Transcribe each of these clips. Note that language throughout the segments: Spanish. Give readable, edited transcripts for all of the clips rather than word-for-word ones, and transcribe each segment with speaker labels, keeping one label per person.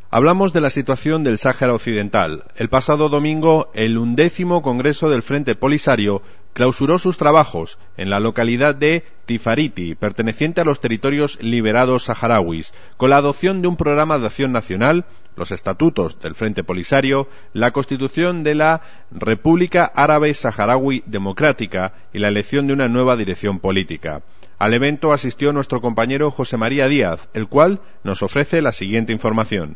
Speaker 1: Hablamos de la situación del Sáhara Occidental. El pasado domingo, el 11º Congreso del Frente Polisario clausuró sus trabajos en la localidad de Tifariti, perteneciente a los territorios liberados saharauis, con la adopción de un programa de acción nacional, los estatutos del Frente Polisario, la constitución de la República Árabe Saharaui Democrática y la elección de una nueva dirección política. Al evento asistió nuestro compañero José María Díaz, el cual nos ofrece la siguiente información.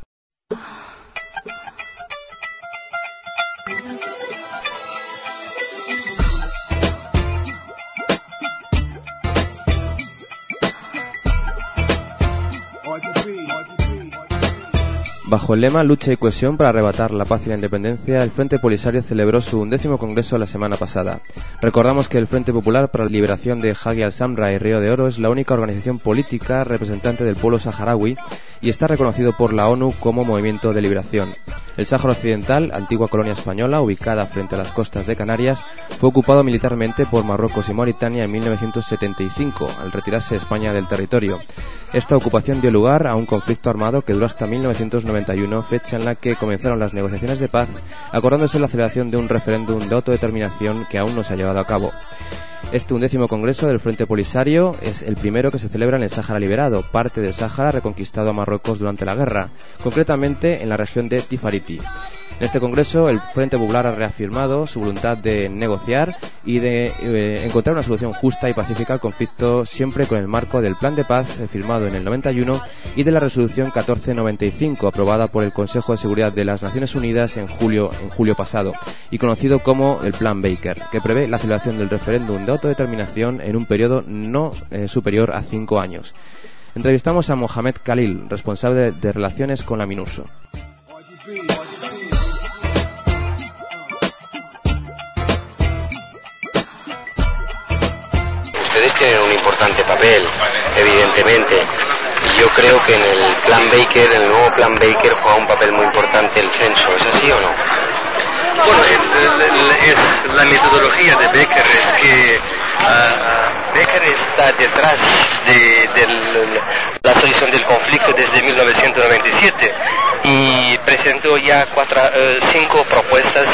Speaker 2: Bajo el lema Lucha y cohesión para arrebatar la paz y la independencia, el Frente Polisario celebró su 11º Congreso la semana pasada. Recordamos que el Frente Popular para la Liberación de Hagi al-Samra y Río de Oro es la única organización política representante del pueblo saharaui y está reconocido por la ONU como movimiento de liberación. El Sáhara Occidental, antigua colonia española ubicada frente a las costas de Canarias, fue ocupado militarmente por Marruecos y Mauritania en 1975, al retirarse España del territorio. Esta ocupación dio lugar a un conflicto armado que duró hasta 1991, fecha en la que comenzaron las negociaciones de paz, acordándose la celebración de un referéndum de autodeterminación que aún no se ha llevado a cabo. Este 11º Congreso del Frente Polisario es el primero que se celebra en el Sáhara liberado, parte del Sáhara reconquistado a Marruecos durante la guerra, concretamente en la región de Tifariti. En este Congreso, el Frente Popular ha reafirmado su voluntad de negociar y de encontrar una solución justa y pacífica al conflicto, siempre con el marco del Plan de Paz firmado en el 91 y de la Resolución 1495, aprobada por el Consejo de Seguridad de las Naciones Unidas en julio pasado, y conocido como el Plan Baker, que prevé la celebración del referéndum de autodeterminación en un periodo no superior a 5 años. Entrevistamos a Mohamed Khalil, responsable de Relaciones con la MINURSO.
Speaker 3: Ustedes tienen un importante papel, evidentemente. Yo creo que en el Plan Baker, el nuevo Plan Baker, juega un papel muy importante el censo. ¿Es así o no?
Speaker 4: Bueno, la metodología de Baker es que Baker está detrás de la solución del conflicto desde 1997 y presentó ya 5 propuestas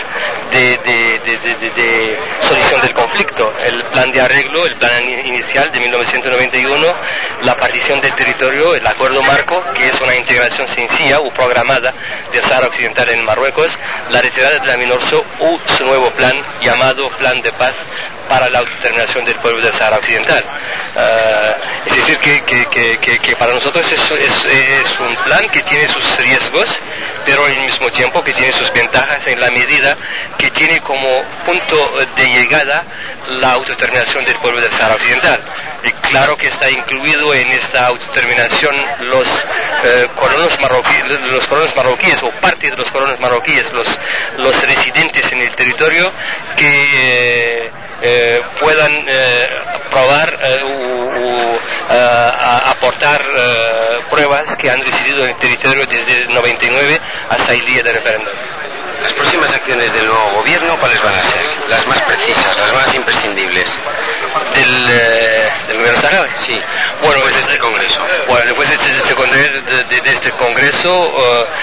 Speaker 4: de solución del conflicto. El plan de arreglo, el plan inicial de 1991, la partición del territorio, el acuerdo marco, que es una integración sencilla o programada del Sáhara Occidental en Marruecos, la retirada de la MINURSO o su nuevo plan llamado Plan de Paz para la autodeterminación del pueblo del Sáhara Occidental. Es decir, que para nosotros es un plan que tiene sus riesgos, pero al mismo tiempo que tiene sus ventajas en la medida que tiene como punto de llegada la autodeterminación del pueblo del Sáhara Occidental. Y claro que está incluido en esta autodeterminación los colonos marroquíes o parte de los colonos marroquíes, los residentes en el territorio que puedan probar o aportar pruebas que han residido en el territorio desde el 99 hasta el día del referéndum.
Speaker 3: Las próximas acciones del nuevo gobierno, ¿cuáles van a ser? Las más precisas, las más imprescindibles.
Speaker 4: ¿Del gobierno saharaui?
Speaker 3: Sí.
Speaker 4: Bueno,
Speaker 3: después de este congreso.
Speaker 4: Bueno, después de este congreso,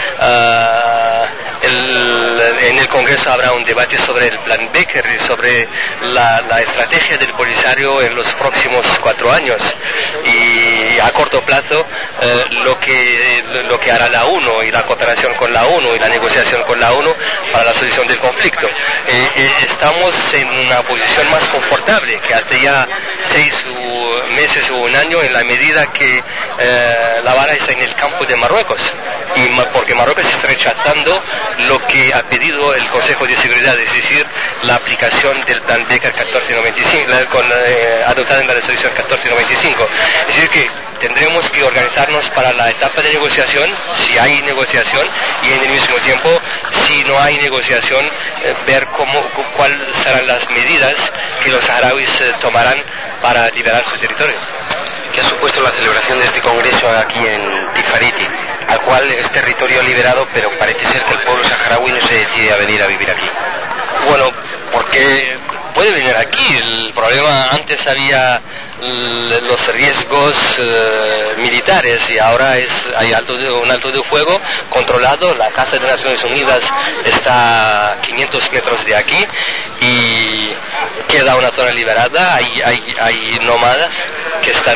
Speaker 4: en el congreso habrá un debate sobre el plan Baker y sobre la estrategia del Polisario en los próximos 4 años. Y a corto plazo, lo que hará la ONU y la cooperación con la ONU y la negociación con la ONU para la solución del conflicto. Estamos en una posición más confortable que hace ya 6 meses o un año, en la medida que la bala está en el campo de Marruecos, porque Marruecos está rechazando lo que ha pedido el Consejo de Seguridad, es decir, la aplicación del plan Baker 1495, adoptada en la resolución 1495. Es decir que tendremos que organizarnos para la etapa de negociación, si hay negociación, y en el mismo tiempo, si no hay negociación, ver cuáles serán las medidas que los saharauis tomarán para liberar su territorio.
Speaker 3: ¿Qué ha supuesto la celebración de este congreso aquí en Tifariti, al cual es territorio liberado, pero parece ser que el pueblo saharaui no se decide a venir a vivir aquí?
Speaker 4: Bueno, porque puede venir aquí. El problema, antes había los riesgos militares, y ahora hay un alto de fuego controlado. La Casa de Naciones Unidas está a 500 metros de aquí y queda una zona liberada. Hay nómadas que están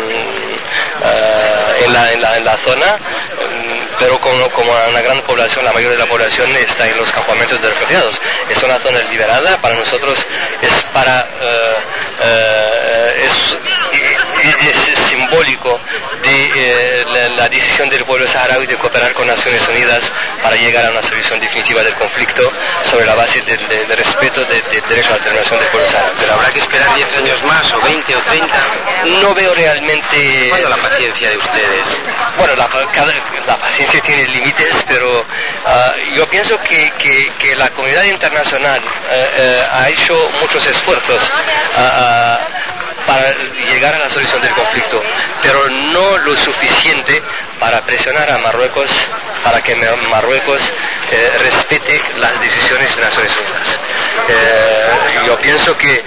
Speaker 4: en la zona, pero como una gran población, la mayoría de la población está en los campamentos de refugiados. Es una zona liberada. Para nosotros es simbólico de la decisión del pueblo saharaui de cooperar con Naciones Unidas para llegar a una solución definitiva del conflicto sobre la base del respeto del derecho a la determinación del pueblo saharaui.
Speaker 3: Pero habrá que esperar 10 años más, o 20 o 30.
Speaker 4: No veo realmente...
Speaker 3: ¿Cuándo la paciencia de ustedes?
Speaker 4: Bueno, la paciencia tiene límites, pero yo pienso que la comunidad internacional ha hecho muchos esfuerzos para llegar a la solución del conflicto, pero no lo suficiente para presionar a Marruecos para que Marruecos respete las decisiones de Naciones Unidas. Yo pienso que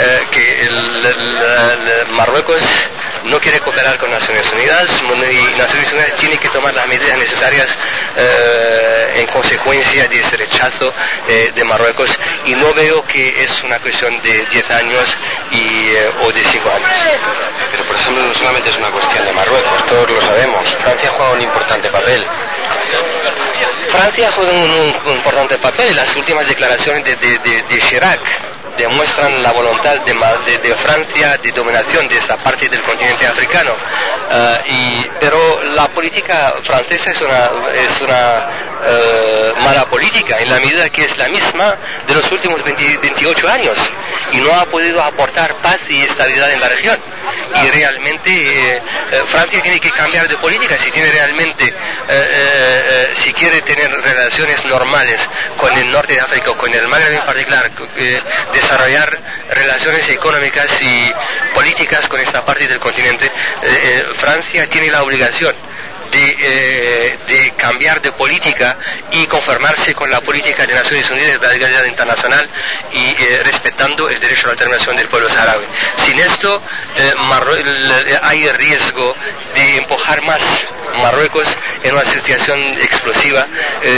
Speaker 4: Marruecos no quiere cooperar con Naciones Unidas, y Naciones Unidas tiene que tomar las medidas necesarias en consecuencia de ese rechazo de Marruecos, y no veo que es una cuestión de 10 años o de 5 años.
Speaker 3: Pero por ejemplo, no solamente es una cuestión de Marruecos, todos lo sabemos. Francia juega un importante papel.
Speaker 4: Francia juega un importante papel. Las últimas declaraciones de Chirac demuestran la voluntad de Francia de dominación de esta parte del continente africano, pero la política francesa es una mala política, en la medida que es la misma de los últimos 28 años, y no ha podido aportar paz y estabilidad en la región. Y realmente Francia tiene que cambiar de política si tiene realmente si quiere tener relaciones normales con el norte de África, con el Magreb en particular, desarrollar relaciones económicas y políticas con esta parte del continente. Francia tiene la obligación de cambiar de política y conformarse con la política de Naciones Unidas, de la legalidad internacional, y respetando el derecho a la determinación del pueblo saharaui. Sin esto hay riesgo de empujar más Marruecos en una situación explosiva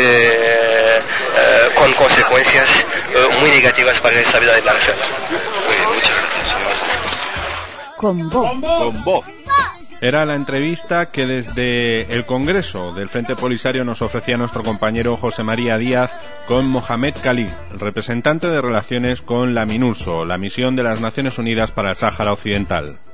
Speaker 4: con consecuencias muy negativas para la estabilidad de la región.
Speaker 3: Muy bien, muchas gracias.
Speaker 1: Con voz. Era la entrevista que desde el Congreso del Frente Polisario nos ofrecía nuestro compañero José María Díaz con Mohamed Khalid, representante de relaciones con la MINURSO, la Misión de las Naciones Unidas para el Sáhara Occidental.